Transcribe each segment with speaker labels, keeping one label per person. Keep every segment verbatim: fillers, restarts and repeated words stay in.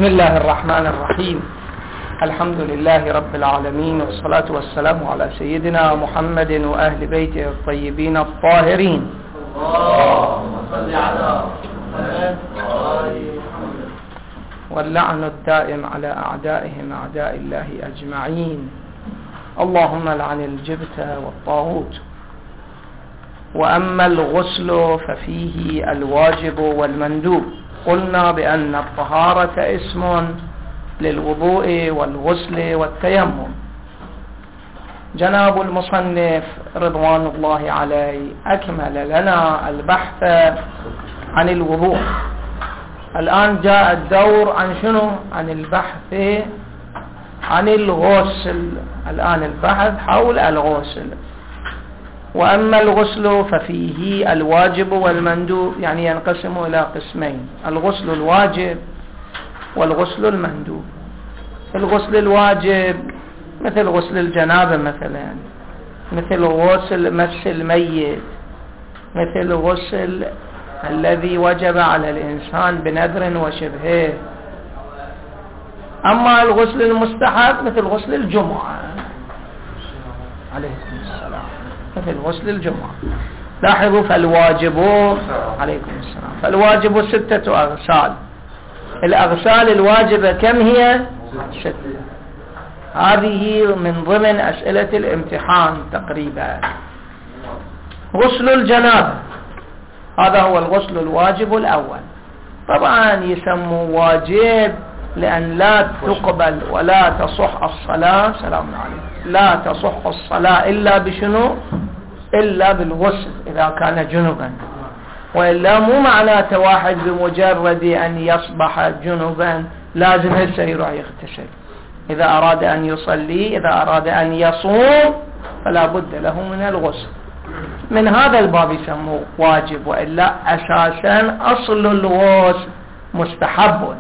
Speaker 1: بسم الله الرحمن الرحيم. الحمد لله رب العالمين، والصلاة والسلام على سيدنا محمد وأهل بيته الطيبين الطاهرين.
Speaker 2: اللهم صل على محمد.
Speaker 1: واللعن الدائم على أعدائهم أعداء الله أجمعين. اللهم لعن الجبت والطاغوت. وأما الغسل ففيه الواجب والمندوب. قلنا بأن الطهارة اسم للوضوء والغسل والتيمم. جناب المصنف رضوان الله عليه أكمل لنا البحث عن الوضوء. الآن جاء الدور عن شنو؟ عن البحث عن الغسل. الآن البحث حول الغسل. وأما الغسل ففيه الواجب والمندوب، يعني ينقسم إلى قسمين: الغسل الواجب والغسل المندوب. الغسل الواجب مثل غسل الجنابة مثلا، مثل غسل مس الميت، مثل غسل الذي وجب على الإنسان بنذر وشبهه. أما الغسل المستحب مثل غسل الجمعة عليكم السلام، مثل غسل الجمعة. لاحظوا، فالواجب عليكم السلام فالواجب ستة أغسال. الأغسال الواجبة كم هي؟ ستة. هذه من ضمن أسئلة الامتحان تقريبا. غسل الجنابة هذا هو الغسل الواجب الأول. طبعا يسمى واجب لأن لا تقبل ولا تصح الصلاة، سلام عليكم، لا تصح الصلاة إلا بشنو؟ إلا بالغسل إذا كان جنبا. وإلا مو معناته واحد بمجرد أن يصبح جنبا لازم هسه يروح يغتسل. إذا أراد أن يصلي، إذا أراد أن يصوم، فلا بد له من الغسل. من هذا الباب يسموه واجب، وإلا أساسا أصل الغسل مستحب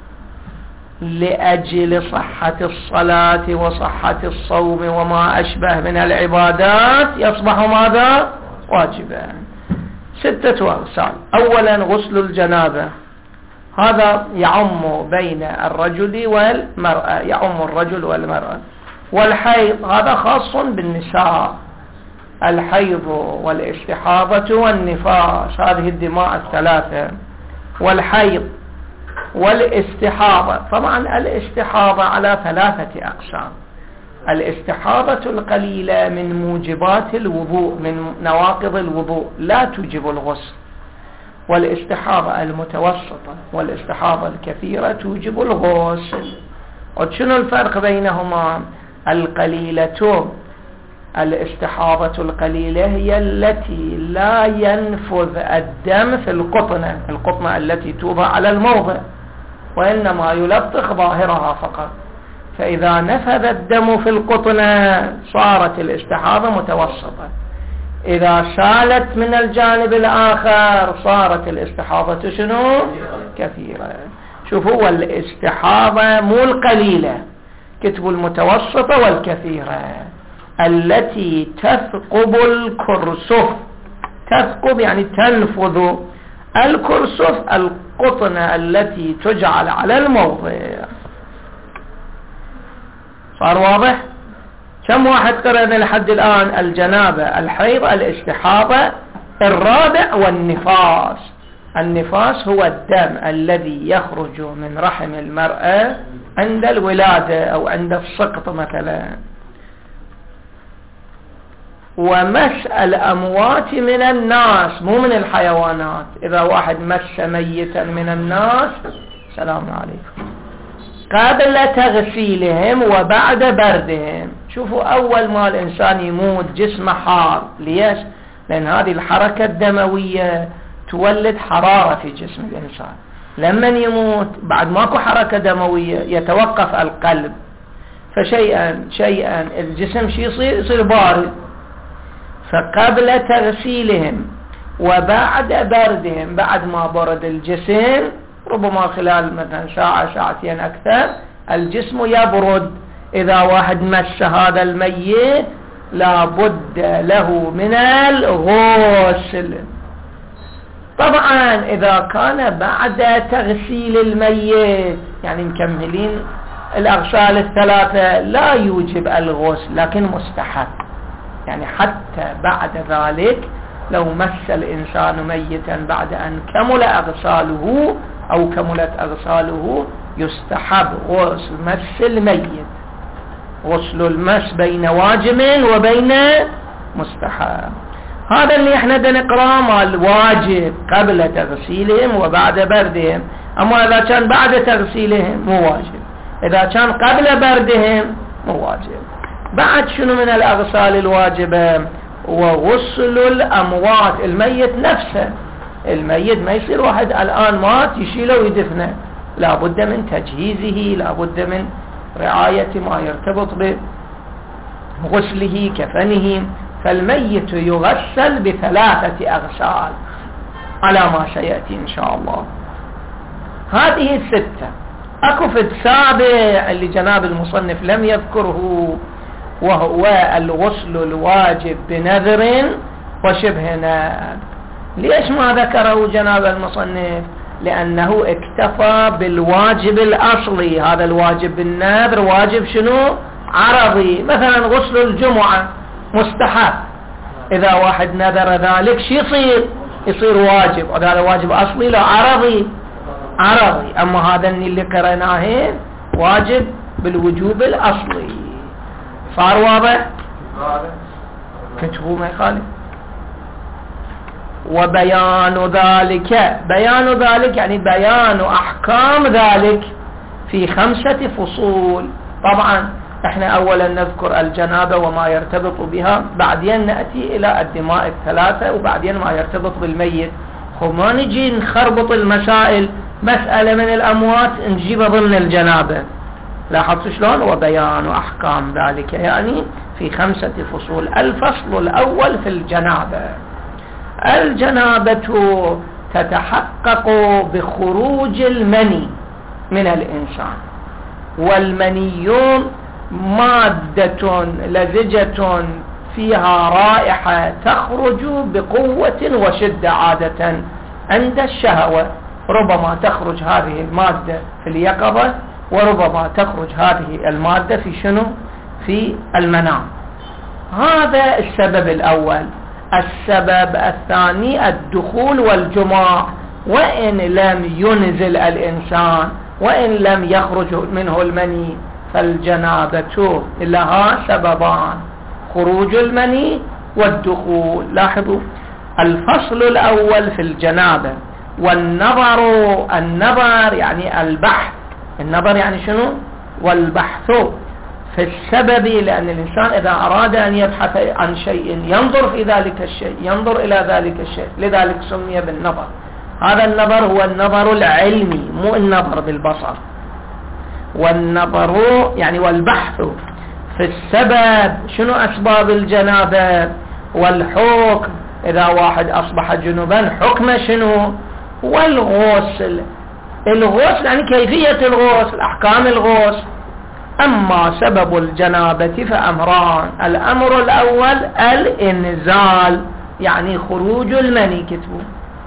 Speaker 1: لأجل صحة الصلاة وصحة الصوم وما أشبه من العبادات، يصبح ماذا؟ واجبا. ستة أغسال. أولا غسل الجنابة، هذا يعم بين الرجل والمرأة، يعم الرجل والمرأة. والحيض هذا خاص بالنساء، الحيض والاستحاضة والنفاس، هذه الدماء الثلاثة. والحيض والاستحاضة، طبعا الاستحاضة على ثلاثة أقسام: الاستحاضة القليلة من موجبات الوضوء، من نواقض الوضوء، لا توجب الغسل. والاستحاضة المتوسطة والاستحاضة الكثيرة توجب الغسل. وشنو الفرق بينهما؟ القليلة، الاستحاضة القليلة هي التي لا ينفذ الدم في القطنة، القطنة التي توضع على الموضع، وإنما يلطخ ظاهرها فقط. فإذا نفذ الدم في القطنة صارت الاستحاضة متوسطة. إذا سالت من الجانب الآخر صارت الاستحاضة شنو؟ كثيرة. شوفوا، الاستحاضة مو القليلة، كتبوا المتوسطة والكثيرة، التي تثقب الكرسف. تثقب يعني تنفذ الكرسف، القطنة التي تجعل على الموضع. صار واضح؟ كم واحد قرأنا لحد الآن؟ الجنابة، الحيض، الاستحاضة. الرابع والنفاس. النفاس هو الدم الذي يخرج من رحم المرأة عند الولادة أو عند السقط مثلا. ومس الأموات من الناس، مو من الحيوانات. إذا واحد مس ميتا من الناس، سلام عليكم، قبل تغسيلهم وبعد بردهم. شوفوا، أول ما الإنسان يموت جسمه حار. ليش؟ لأن هذه الحركة الدموية تولد حرارة في جسم الإنسان. لما يموت بعد ماكو حركة دموية يتوقف القلب، فشيئا شيئا الجسم شي يصير يصير بارد. فقبل تغسيلهم وبعد بردهم، بعد ما برد الجسم ربما خلال مثلا ساعة ساعتين أكثر الجسم يبرد. إذا واحد مس هذا الميت لا بد له من الغسل. طبعا إذا كان بعد تغسيل الميت يعني مكملين الأغسال الثلاثة لا يوجب الغسل لكن مستحب، يعني حتى بعد ذلك لو مس الإنسان ميتا بعد أن كمل أغساله أو كملت أغساله يستحب غسل مس الميت، غسل المس بين واجب وبين مستحب. هذا اللي احنا نقرأه مال واجب قبل تغسيلهم وبعد بردهم. أما إذا كان بعد تغسيلهم مو واجب، إذا كان قبل بردهم مو واجب. بعد شنو من الأغسال الواجبة؟ وغسل الأموات، الميت نفسه، الميت ما يصير واحد الآن مات يشيله ويدفنه، لا بد من تجهيزه، لا بد من رعاية ما يرتبط بغسله كفنه. فالميت يغسل بثلاثة أغسال على ما سيأتي إن شاء الله. هذه الستة. أكو في السابع اللي جناب المصنف لم يذكره، وهو الغسل الواجب بنذر وشبه نذر. ليش ما ذكره جناب المصنف؟ لأنه اكتفى بالواجب الأصلي. هذا الواجب بالنذر واجب شنو؟ عرضي. مثلا غسل الجمعة مستحب، إذا واحد نذر ذلك شي يصير؟ يصير واجب، وهذا واجب أصلي لا عرضي، عرضي. أما هذا اللي قرأناه واجب بالوجوب الأصلي. صار واضح؟ كتبوا ما يخالف. وبيان ذلك، بيان ذلك يعني بيان أحكام ذلك في خمسة فصول. طبعا احنا اولا نذكر الجنابة وما يرتبط بها، بعدين نأتي الى الدماء الثلاثة، وبعدين ما يرتبط بالميت. وما نجي نخربط المسائل، مسألة من الأموات نجيبها ضمن الجنابة. لاحظت شلون؟ وبيان أحكام ذلك يعني في خمسة فصول. الفصل الأول في الجنابة. الجنابة تتحقق بخروج المني من الإنسان، والمني مادة لزجة فيها رائحة تخرج بقوة وشدة عادة عند الشهوة. ربما تخرج هذه المادة في اليقظة، وربما تخرج هذه المادة في شنو؟ في المنام. هذا السبب الأول. السبب الثاني الدخول والجماع، وإن لم ينزل الإنسان، وإن لم يخرج منه المني، فالجنابة لها سببان: خروج المني والدخول. لاحظوا الفصل الأول في الجنابة. والنظر، النظر يعني البحث، النظر يعني شنو؟ والبحث في السبب، لأن الإنسان إذا أراد أن يبحث عن شيء ينظر في ذلك الشيء، ينظر إلى ذلك الشيء، لذلك سمي بالنظر. هذا النظر هو النظر العلمي، مو النظر بالبصر. والنظر يعني والبحث في السبب، شنو أسباب الجنابة؟ والحكم، إذا واحد أصبح جنوبا حكمه شنو؟ والغسل، الغسل يعني كيفية الغسل، أحكام الغسل. أما سبب الجنابة فأمران: الأمر الأول الإنزال، يعني خروج المني. كتبوا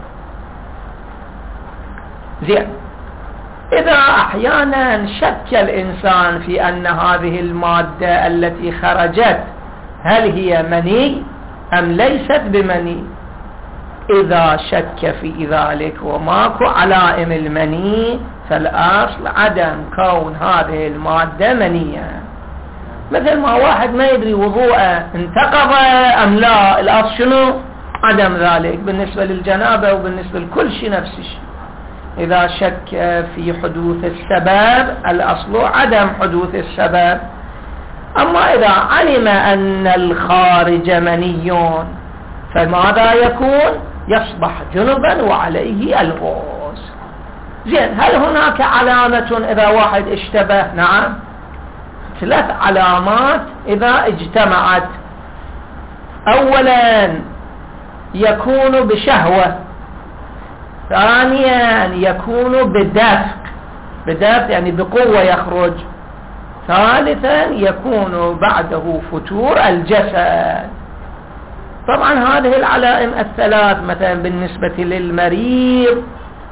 Speaker 1: زين. إذا أحيانا شك الإنسان في أن هذه المادة التي خرجت هل هي مني أم ليست بمني، إذا شك في ذلك وماكو علائم المني، فالأصل عدم كون هذه المادة منية. مثل ما واحد ما يدري وضوءه انتقض أم لا، الأصل شنو؟ عدم ذلك. بالنسبة للجنابة وبالنسبة لكل شيء نفس الشيء. إذا شك في حدوث السبب، الأصل عدم حدوث السبب. أما إذا علم أن الخارج مني، فماذا يكون؟ يصبح جنبا وعليه الغسل. زين، هل هناك علامة إذا واحد اشتبه؟ نعم، ثلاث علامات إذا اجتمعت. أولا يكون بشهوة، ثانيا يكون بدفق، بدفق يعني بقوة يخرج، ثالثا يكون بعده فتور الجسد. طبعا هذه العلائم الثلاث مثلا بالنسبة للمريض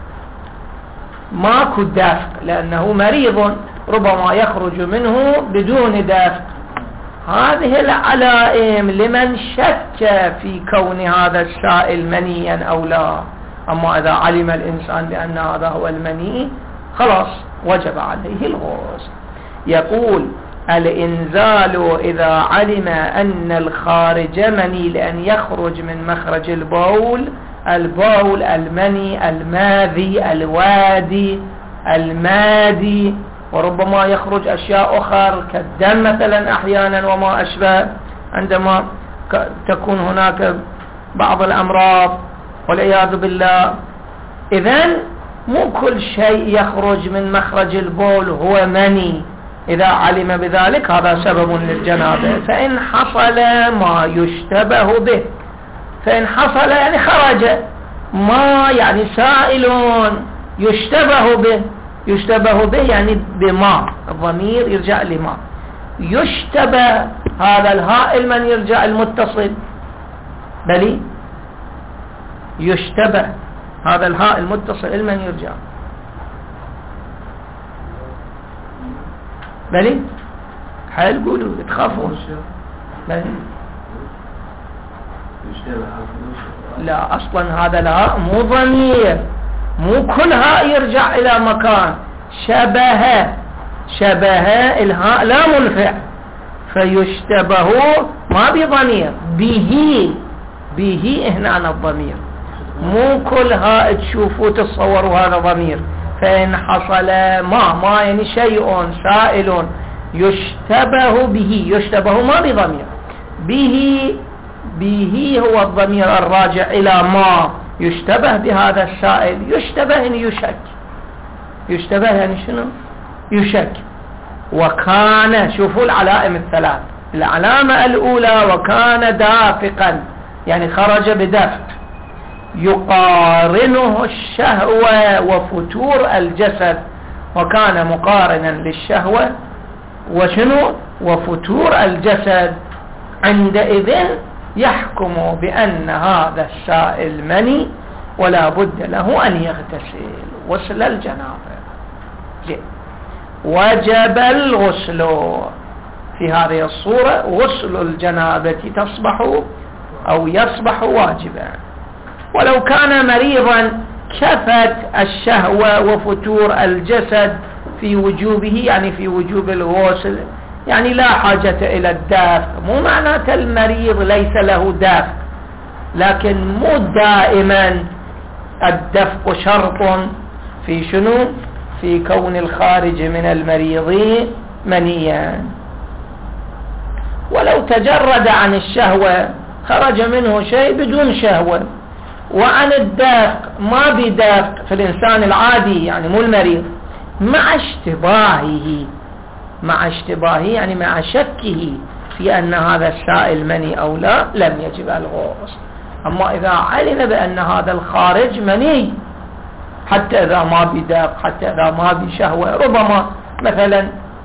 Speaker 1: ماكو دفق لأنه مريض ربما يخرج منه بدون دفق. هذه العلائم لمن شك في كون هذا السائل منيا أو لا. أما إذا علم الإنسان بأن هذا هو المني خلاص وجب عليه الغسل. يقول الإنزال إذا علم أن الخارج مني لأن يخرج من مخرج البول، البول المني الماذي الوادي المادي، وربما يخرج أشياء أخرى كالدم مثلا أحيانا وما أشبه عندما تكون هناك بعض الأمراض والعياذ بالله. إذن مو كل شيء يخرج من مخرج البول هو مني. إذا علم بذلك هذا سبب للجنابة. فإن حصل ما يشتبه به، فإن حصل يعني خرج ما يعني سائل يشتبه به، يشتبه به يعني بما، الضمير يرجع لما يشتبه. هذا الهائل من يرجع المتصل بلي يشتبه، هذا الهاء المتصل المن يرجع بلي حال قولوا تخافون بلي لا أصلا هذا الهاء مو ضمير، مو كل هاء يرجع إلى مكان. شبه شبه الهاء لا منفع فيشتبه ما بضمير به، به هنا الضمير. مو كل هاء تشوفوا تصوروا هذا ضمير. فإن حصل ما ما يعني شيء سائل يشتبه به، يشتبه ما بضمير، به به هو الضمير الراجع إلى ما يشتبه بهذا السائل. يشتبه يعني يشك، يشتبه يعني شنو؟ يشك. وكان شوفوا العلائم الثلاث. العلامة الأولى وكان دافقا يعني خرج بدفق، يقارنه الشهوة وفتور الجسد، وكان مقارنا للشهوة وشنو وفتور الجسد. عندئذ يحكم بأن هذا السائل مني ولا بد له أن يغتسل غسل الجنابة. وجب الغسل في هذه الصورة، غسل الجنابة تصبح أو يصبح واجبا. ولو كان مريضا كفت الشهوة وفتور الجسد في وجوبه يعني في وجوب الغسل، يعني لا حاجة إلى الدافق. مو معناته المريض ليس له دافق، لكن مو دائما الدفق شرط في شنو؟ في كون الخارج من المريض منيا. ولو تجرد عن الشهوة خرج منه شيء بدون شهوة، وعن الدافق ما بدافق في الإنسان العادي يعني مو المريض، مع اشتباهه، مع اشتباهه يعني مع شكه في أن هذا السائل مني أو لا، لم يجب الغسل. أما إذا علم بأن هذا الخارج مني حتى إذا ما بدافق، حتى إذا ما بشهوة، ربما مثلا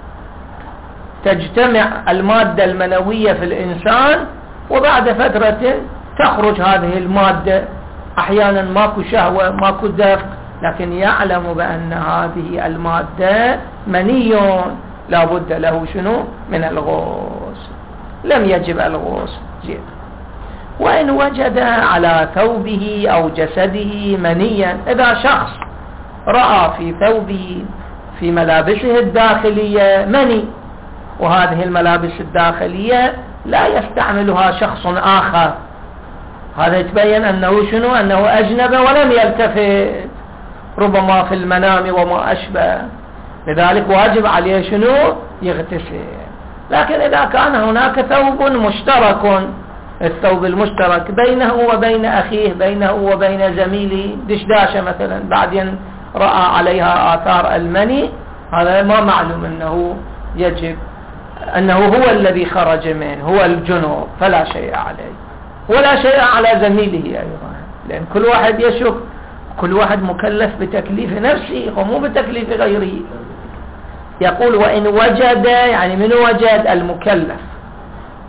Speaker 1: تجتمع المادة المنوية في الإنسان وبعد فترة تخرج هذه المادة، أحيانا ماكو شهوة ماكو دفق، لكن يعلم بأن هذه المادة مني لا بد له شنو من الغسل، لم يجب الغسل. جيد. وإن وجد على ثوبه أو جسده منيا، إذا شخص رأى في ثوبه في ملابسه الداخلية مني، وهذه الملابس الداخلية لا يستعملها شخص آخر، هذا يتبين أنه شنو؟ أنه أجنب ولم يلتفت، ربما في المنام وما أشبه، لذلك واجب عليه شنو؟ يغتسل. لكن إذا كان هناك ثوب مشترك، الثوب المشترك بينه وبين أخيه، بينه وبين زميله، دشداشة مثلا بعدين رأى عليها آثار المني، هذا ما معلوم أنه يجب، أنه هو الذي خرج منه، هو الجنوب، فلا شيء عليه ولا شيء على زميله أيضا، لأن كل واحد يشك، كل واحد مكلف بتكليف نفسه ومو بتكليف غيره. يقول وإن وجد، يعني من وجد؟ المكلف.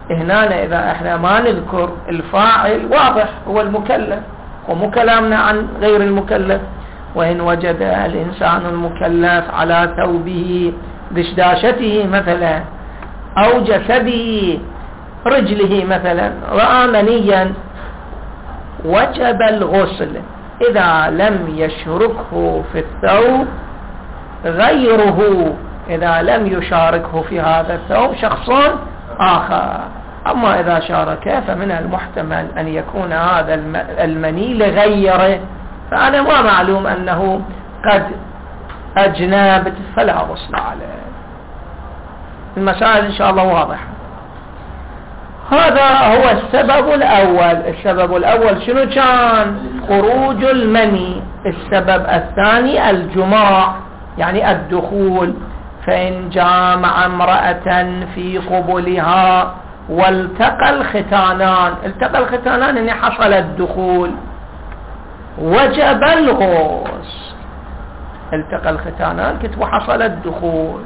Speaker 1: هنا إذا احنا ما نذكر الفاعل واضح هو المكلف، ومو كلامنا عن غير المكلف. وإن وجد الإنسان المكلف على ثوبه دشداشته مثلا أو جسده رجله مثلا رأى منيا وجب الغسل إذا لم يشركه في الثوب غيره، إذا لم يشاركه في هذا الثوب شخص آخر. أما إذا شارك فمن المحتمل أن يكون هذا المني لغيره، فأنا ما معلوم أنه قد أجنبت فلا غسل عليه. المسائل إن شاء الله واضحة. هذا هو السبب الأول. السبب الأول شنو كان؟ خروج المني. السبب الثاني الجماع يعني الدخول. فإن جامع امرأة في قبلها والتقى الختانان، التقى الختانان يعني حصل الدخول، وجب الغسل. التقى الختانان كتب حصل الدخول.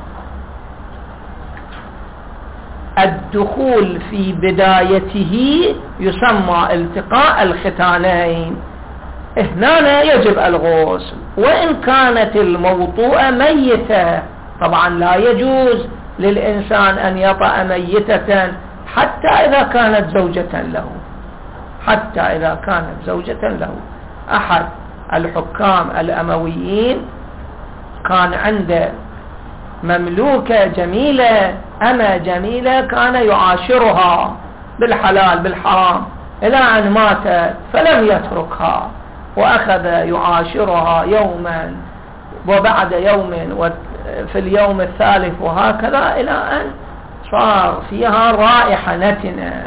Speaker 1: الدخول في بدايته يسمى التقاء الختانين، هنا يجب الغسل. وإن كانت الموطوءة ميتة، طبعا لا يجوز للإنسان أن يطأ ميتة حتى إذا كانت زوجة له، حتى إذا كانت زوجة له. أحد الحكام الأمويين كان عنده مملوكة جميلة، أما جميلة كان يعاشرها بالحلال بالحرام إلى أن مات فلم يتركها، وأخذ يعاشرها يوما وبعد يوم وفي اليوم الثالث وهكذا إلى أن صار فيها رائحة نتنة.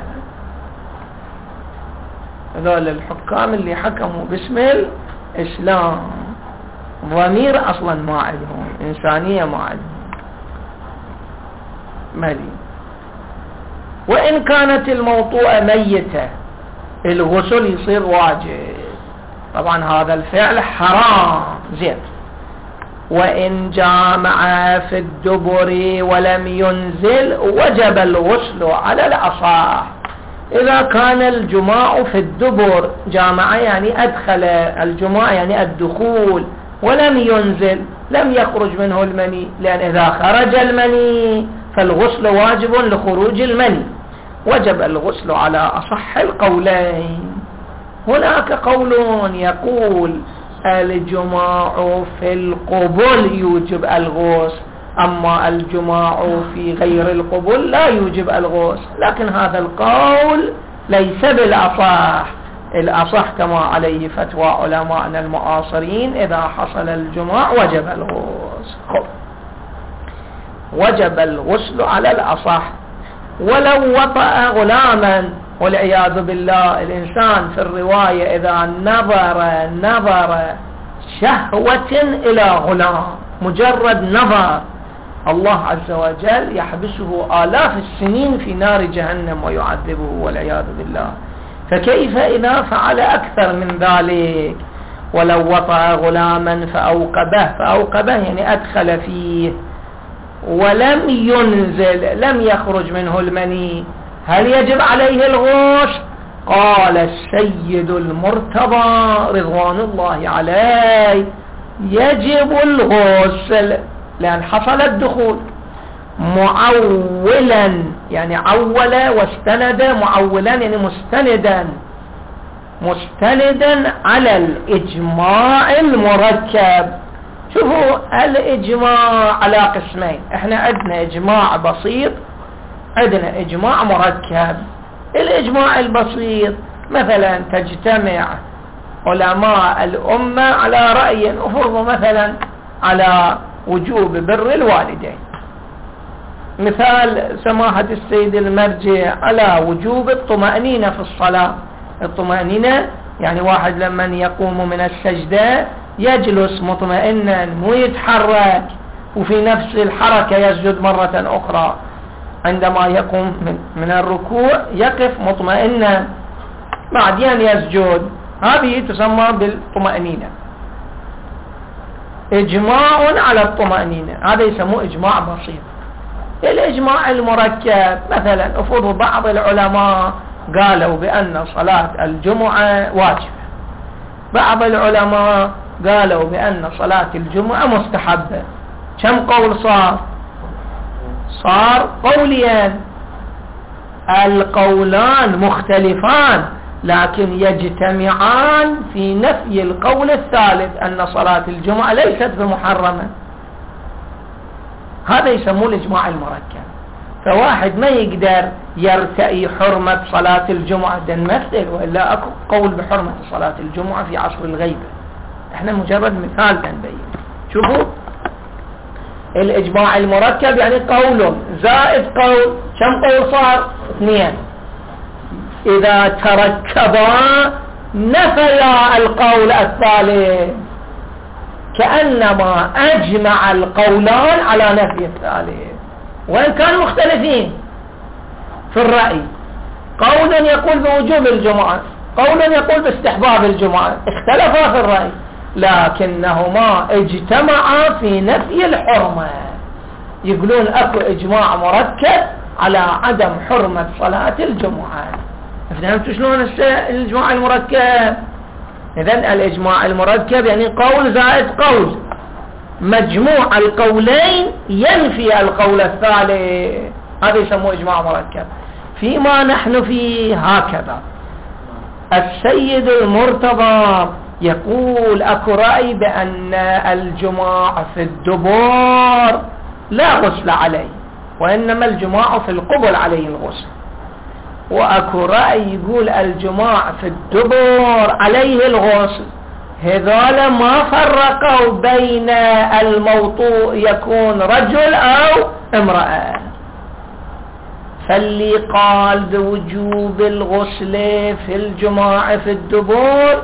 Speaker 1: هذول الحكام اللي حكموا باسم الإسلام ضمير أصلا ما عندهم، إنسانية ما عندهم مالي. وإن كانت الموطوءة ميتة الغسل يصير واجب، طبعا هذا الفعل حرام زين. وإن جامع في الدبر ولم ينزل وجب الغسل على الأصح. إذا كان الجماع في الدبر، جامع يعني أدخل، الجماع يعني الدخول، ولم ينزل لم يخرج منه المني، لأن إذا خرج المني فالغسل واجب لخروج المني، وجب الغسل على أصح القولين. هناك قول يقول الجماع في القبل يوجب الغسل، أما الجماع في غير القبل لا يوجب الغسل، لكن هذا القول ليس بالأصح. الأصح كما عليه فتوى علماءنا المعاصرين إذا حصل الجماع وجب الغسل، وجب الغسل على الأصح. ولو وطأ غلاما والعياذ بالله، الإنسان في الرواية إذا نظر نظر شهوة إلى غلام، مجرد نظر، الله عز وجل يحبسه آلاف السنين في نار جهنم ويعذبه والعياذ بالله. فكيف إذا فعل أكثر من ذلك؟ ولو وطأ غلاما فأوقبه، فأوقبه يعني أدخل فيه ولم ينزل، لم يخرج منه المني، هل يجب عليه الغسل؟ قال السيد المرتضى رضوان الله عليه يجب الغسل، لأن حصل الدخول. معولا يعني عول واستند، معولا يعني مستندا، مستندا على الإجماع المركب. شوفوا الإجماع على قسمين، احنا عندنا إجماع بسيط، عندنا إجماع مركب. الإجماع البسيط مثلا تجتمع علماء الأمة على رأي، أفرض مثلا على وجوب بر الوالدين، مثال سماحة السيد المرجع على وجوب الطمأنينة في الصلاة. الطمأنينة يعني واحد لما يقوم من السجدة يجلس مطمئنا مو يتحرك، وفي نفس الحركة يسجد مرة أخرى. عندما يقوم من, من الركوع يقف مطمئنا بعدين يسجد، هذه تسمى بالطمأنينة. إجماع على الطمأنينة هذا يسموه إجماع بسيط. الإجماع المركب مثلا أفضل بعض العلماء قالوا بأن صلاة الجمعة واجبة، بعض العلماء قالوا بأن صلاة الجمعة مستحبة. كم قول صار؟ صار قوليان، القولان مختلفان لكن يجتمعان في نفي القول الثالث أن صلاة الجمعة ليست بمحرمة. هذا يسموه الإجماع المركب. فواحد ما يقدر يرتئي حرمة صلاة الجمعة ده نمثل، وإلا أكو قول بحرمة صلاة الجمعة في عصر الغيبة، احنا مجرد مثال تنبين. شوفوا الإجماع المركب يعني قول زائد قول، كم قول صار؟ اثنين. إذا تركبا نفيا القول الثالث، كأنما أجمع القولان على نفي الثالث، وإن كانوا مختلفين في الرأي. قول يقول بوجوب الجمعة، قول يقول باستحباب الجمعة، اختلفا في الرأي لكنهما اجتمعا في نفي الحرمة. يقولون اكو اجماع مركب على عدم حرمة صلاة الجمعة. فهمتوا شلون الاجماع المركب؟ اذن الاجماع المركب يعني قول زائد قول، مجموع القولين ينفي القول الثالث، هذا يسموه اجماع مركب. فيما نحن فيه هكذا. السيد المرتضى يقول اكو رأي بأن الجماع في الدبر لا غسل عليه، وإنما الجماع في القبل عليه الغسل. وأكو رأي يقول الجماع في الدبر عليه الغسل. هذول ما فرقوا بين الموطوء يكون رجل أو امرأة. فاللي قال بوجوب الغسل في الجماع في الدبر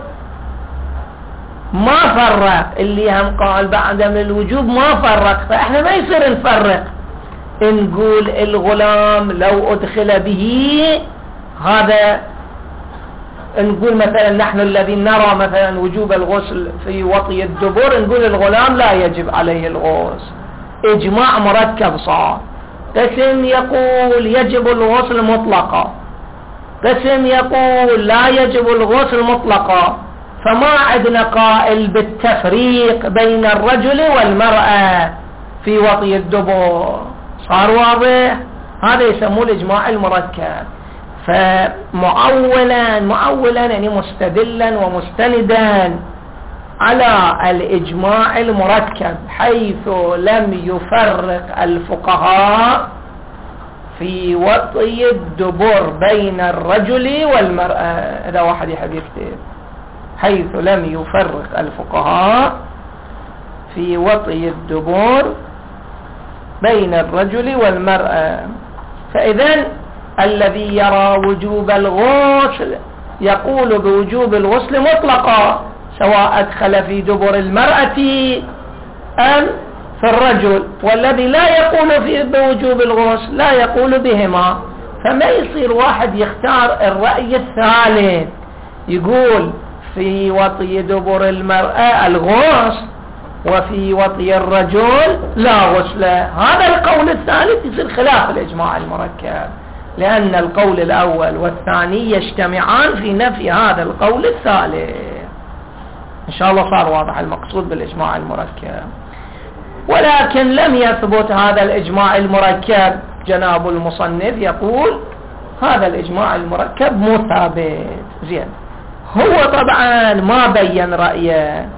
Speaker 1: ما فرق، اللي هم قال بعدم الوجوب ما فرق. فاحنا ما يصير نفرق، نقول الغلام لو ادخل به هذا، نقول مثلا نحن الذين نرى مثلا وجوب الغسل في وطي الدبر، نقول الغلام لا يجب عليه الغسل. اجماع مركب صار. قسم يقول يجب الغسل مطلقا، قسم يقول لا يجب الغسل مطلقا. فما عندنا قائل بالتفريق بين الرجل والمرأة في وطي الدبر. صار واضح؟ هذا يسموه الإجماع المركب. فمعولا معولا يعني مستدلا ومستندا على الإجماع المركب، حيث لم يفرق الفقهاء في وطي الدبر بين الرجل والمرأة. هذا واحد يحب يكتب، حيث لم يفرق الفقهاء في وطي الدبر بين الرجل والمرأة. فإذن الذي يرى وجوب الغسل يقول بوجوب الغسل مطلقا، سواء أدخل في دبر المرأة أم في الرجل. والذي لا يقول في بوجوب الغسل لا يقول بهما. فما يصير واحد يختار الرأي الثالث يقول في وطي دبر المرأة الغسل وفي وطي الرجل لا غسل. هذا القول الثالث يصير خلاف الإجماع المركب، لأن القول الأول والثاني يجتمعان في نفي هذا القول الثالث. إن شاء الله صار واضح المقصود بالإجماع المركب. ولكن لم يثبت هذا الإجماع المركب. جناب المصنف يقول هذا الإجماع المركب مو ثابت. زين، هو طبعا ما بين رأيه،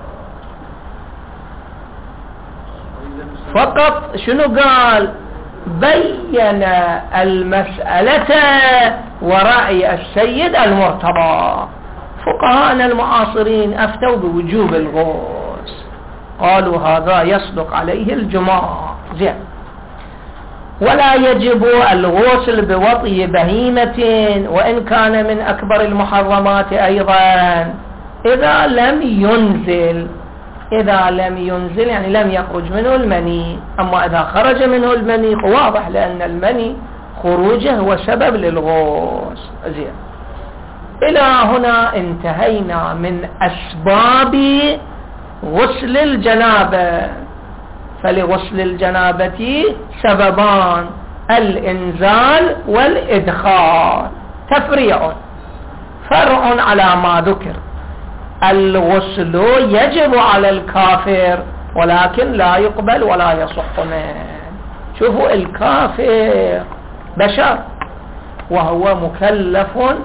Speaker 1: فقط شنو قال؟ بين المسألة ورأي السيد المرتضى. فقهاءنا المعاصرين أفتوا بوجوب الغسل، قالوا هذا يصدق عليه الجماع. زين، ولا يجب الغسل بوطي بهيمة وإن كان من أكبر المحرمات أيضا إذا لم ينزل. إذا لم ينزل يعني لم يخرج منه المني. أما إذا خرج منه المني واضح، لأن المني خروجه هو سبب للغسل. زين، إلى هنا انتهينا من أسباب غسل الجنابة. فلغسل الجنابة سببان، الإنزال والإدخال تفريع فرع على ما ذكر. الغسل يجب على الكافر ولكن لا يقبل ولا يصح منه. شوفوا الكافر بشر وهو مكلف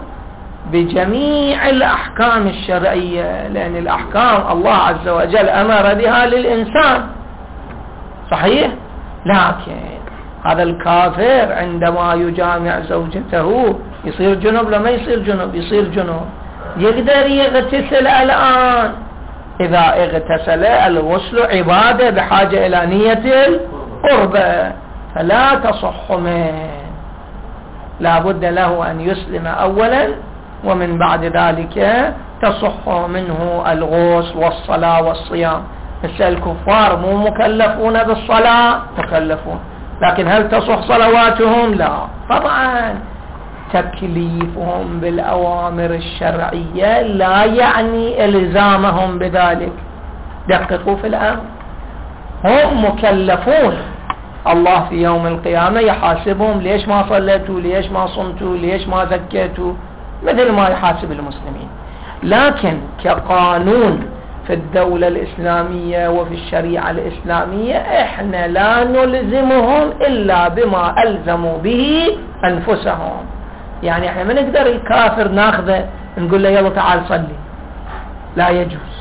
Speaker 1: بجميع الأحكام الشرعية، لأن الأحكام الله عز وجل أمر بها للإنسان صحيح، لكن هذا الكافر عندما يجامع زوجته يصير جنب لما يصير جنب يصير جنب يقدر يغتسل الآن. إذا اغتسل الغسل عبادة بحاجة إلى نية القربة فلا تصح منه، لا بد له أن يسلم أولا ومن بعد ذلك تصح منه الغسل والصلاة والصيام. بس الكفار مو مكلفون بالصلاة، مكلفون، لكن هل تصح صلواتهم؟ لا طبعا. تكليفهم بالأوامر الشرعية لا يعني إلزامهم بذلك. دققوا في الأمر، هم مكلفون، الله في يوم القيامة يحاسبهم ليش ما صليتوا، ليش ما صمتوا، ليش ما زكيتوا، مثل ما يحاسب المسلمين. لكن كقانون في الدولة الإسلامية وفي الشريعة الإسلامية احنا لا نلزمهم إلا بما ألزموا به أنفسهم. يعني احنا ما نقدر الكافر ناخذه نقول له يلا تعال صلي، لا يجوز.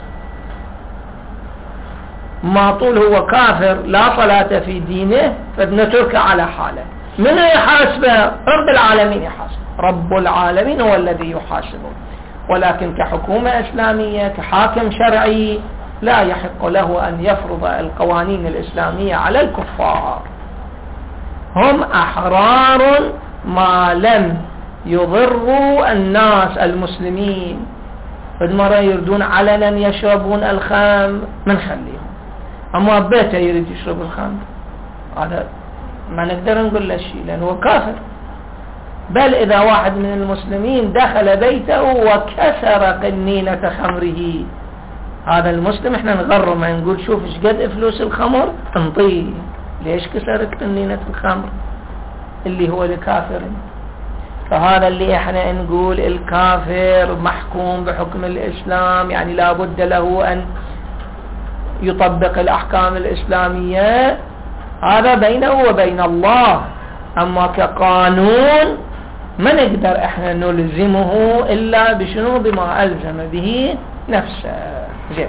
Speaker 1: ما طول هو كافر لا صلاة في دينه فنتركه على حاله. من يحاسبه؟ رب العالمين يحاسب، رب العالمين هو الذي يحاسبه. ولكن كحكومة إسلامية كحاكم شرعي لا يحق له أن يفرض القوانين الإسلامية على الكفار. هم أحرار ما لم يضروا الناس المسلمين. فالمرة يردون علنا يشربون الخمر من خليهم، أما بيته يريد يشرب الخمر هذا ما نقدر نقول له شيء لأنه كافر. بل إذا واحد من المسلمين دخل بيته وكسر قنينة خمره هذا المسلم احنا نغرمه نقول شوف ايش قد فلوس الخمر انطيه، ليش كسرت قنينة الخمر اللي هو الكافر. فهذا اللي احنا نقول الكافر محكوم بحكم الإسلام، يعني لا بد له أن يطبق الأحكام الإسلامية، هذا بينه وبين الله. أما كقانون ما نقدر احنا نلزمه إلا بشنو؟ بما ألزم به نفسه. زين.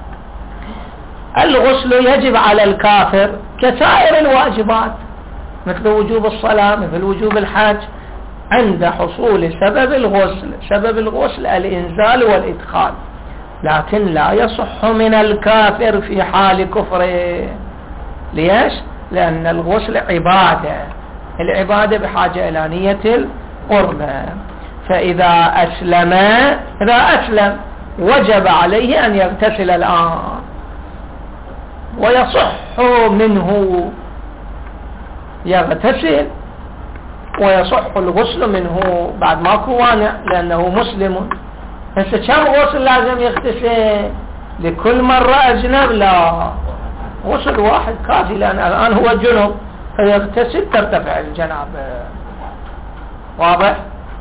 Speaker 1: الغسل يجب على الكافر كسائر الواجبات مثل وجوب الصلاة مثل وجوب الحج عند حصول سبب الغسل. سبب الغسل الإنزال والإدخال، لكن لا يصح من الكافر في حال كفره. ليش؟ لأن الغسل عبادة، العبادة بحاجة إلى نية القربة. فإذا أسلم إذا أسلم وجب عليه أن يغتسل الآن ويصح منه يغتسل ويصح الغسل منه بعد ماكو وانع لأنه مسلم. هسه كم غسل لازم يغتسل لكل مرة أجنب؟ لا، غسل واحد كافي، لأن الآن هو جنب فيغتسل ترتفع الجنابة. واضح؟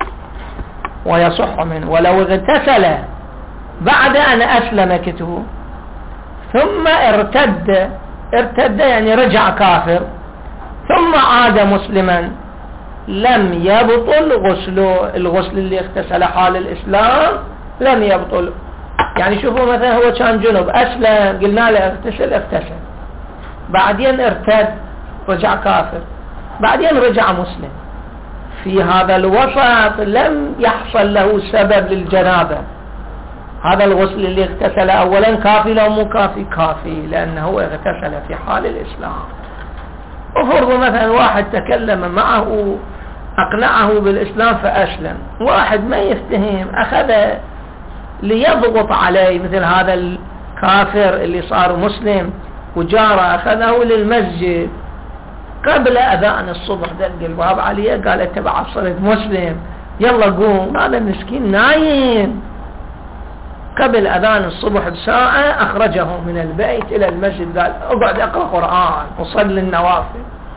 Speaker 1: ويصح منه. ولو اغتسل بعد أن أسلم كتبه ثم ارتد ارتد يعني رجع كافر ثم عاد مسلما لم يبطل غسله. الغسل اللي اغتسل حال الإسلام لم يبطل. يعني شوفوا مثلا هو كان جنب أسلم قلنا له اغتسل اغتسل، بعدين ارتد رجع كافر، بعدين رجع مسلم، في هذا الوسط لم يحصل له سبب للجنابة. هذا الغسل اللي اغتسل أولا كافي لو مو كافي؟ كافي، لأنه اغتسل في حال الإسلام. وفرض مثلا واحد تكلم معه أقنعه بالإسلام فأسلم، واحد ما يفتهم أخذ ليضغط عليه مثل هذا الكافر اللي صار مسلم وجاره أخذه للمسجد قبل أذان الصبح، دق الباب عليه قال أنت بعد صرت مسلم يلا قوم. هذا المسكين نايم، قبل أذان الصبح بساعة أخرجه من البيت إلى المسجد قال اقعد اقرأ قرآن وصل النوافل.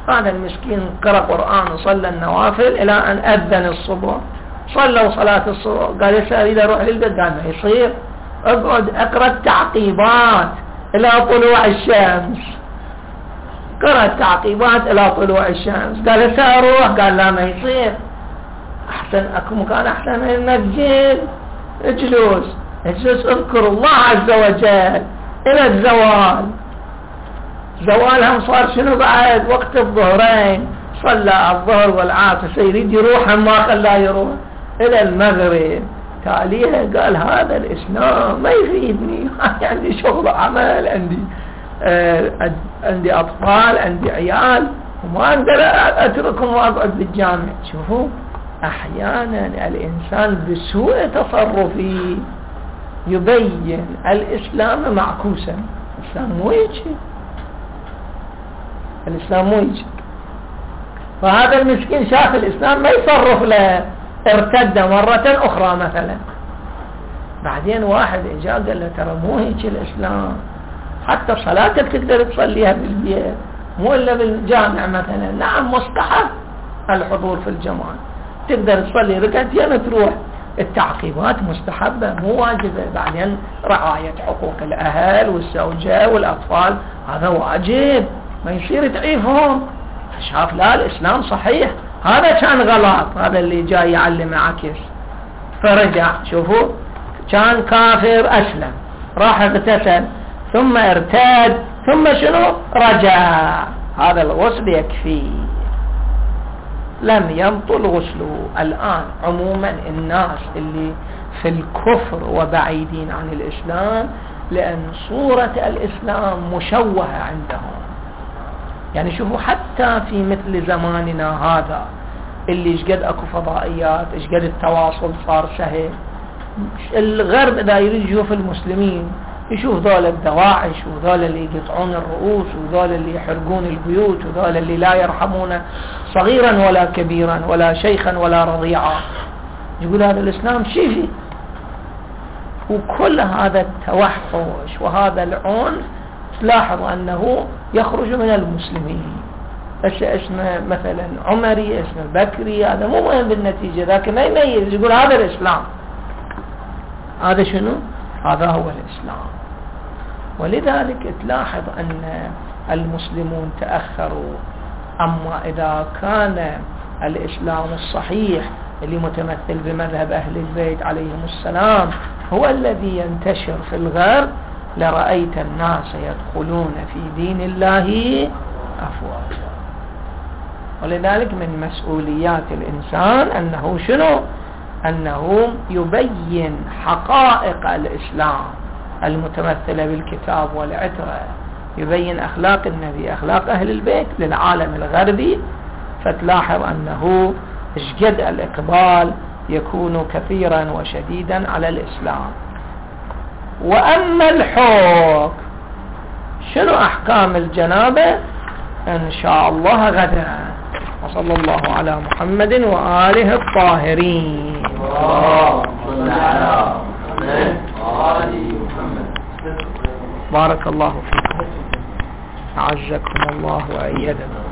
Speaker 1: هذا المسكين قرأ قرآن وصلى النوافل إلى أن أذن الصبح، صلوا صلاة الصبح، قال يسأل إذا أروح للبيت، قال ما يصير، اقعد اقرأ التعقيبات إلى طلوع الشمس. قرأ التعقيبات إلى طلوع الشمس، قال سأروح، قال لا ما يصير، أحسن أكو مكان أحسن من المسجد، اجلس اجلس اذكر الله عز وجل إلى الزوال. زوالهم صار شنو بعد؟ وقت الظهرين، صلى الظهر والعصر، يريد يروح ما خلاه يروح إلى المغرب. تاليه قال هذا الإسلام ما يفيدني، عندي شغل عمل، عندي آه عندي أطفال، عندي عيال، وما أقدر أتركهم وأقعد بالجامع. شوفوا أحيانا الإنسان بسوء تصرفه يبين الإسلام معكوسا. الإسلام مو يجي، الإسلام مو يجي. فهذا المسكين شاف الإسلام ما يصرف له، ارتد مرة أخرى مثلا. بعدين واحد إجا قال له ترى مو هيك الإسلام، حتى صلاتك تقدر تصليها بالبيت مو إلا بالجامع مثلا. نعم مستحب الحضور في الجماعة، تقدر تصلي ركعتين تروح. التعقيبات مستحبة مو واجبة. بعدين رعاية حقوق الأهل والزوجة والأطفال هذا واجب، ما يصير تعيفهم. فشاف لا الإسلام صحيح، هذا كان غلط، هذا اللي جاي يعلم عكس. فرجع، شوفوا كان كافر أسلم، راح اغتسل، ثم ارتاد، ثم شنو رجع. هذا الغسل يكفي، لم يبطل غسله. الآن عموما الناس اللي في الكفر وبعيدين عن الإسلام، لأن صورة الإسلام مشوهة عندهم. يعني شوفوا حتى في مثل زماننا هذا اللي اشقد اكو فضائيات، اشقد التواصل صار سهل، الغرب اذا يريد يشوف المسلمين يشوف ذول الدواعش وذول اللي يقطعون الرؤوس وذول اللي يحرقون البيوت وذول اللي لا يرحمون صغيرا ولا كبيرا ولا شيخا ولا رضيعا، يقول هذا الإسلام شيفي. وكل هذا التوحش وهذا العنف تلاحظ أنه يخرج من المسلمين. اسمه مثلا عمري، اسمه بكري، هذا مو مهم بالنتيجة، ذاك ما يميز، يقول هذا الإسلام. هذا شنو؟ هذا هو الإسلام. ولذلك تلاحظ أن المسلمون تأخروا. أما إذا كان الإسلام الصحيح اللي متمثل بمذهب أهل البيت عليهم السلام هو الذي ينتشر في الغرب، لرأيت الناس يدخلون في دين الله أفواجا. ولذلك من مسؤوليات الإنسان أنه شنو؟ أنه يبين حقائق الإسلام المتمثلة بالكتاب والعترة، يبين أخلاق النبي، أخلاق أهل البيت للعالم الغربي. فتلاحظ أنه اشجد الإقبال يكون كثيرا وشديدا على الإسلام. وأما الحكم، شنو أحكام الجنابة؟ إن شاء الله غدا. وصلى الله على محمد وآله الطاهرين. بارك الله فيكم، أعزكم الله وأيدكم.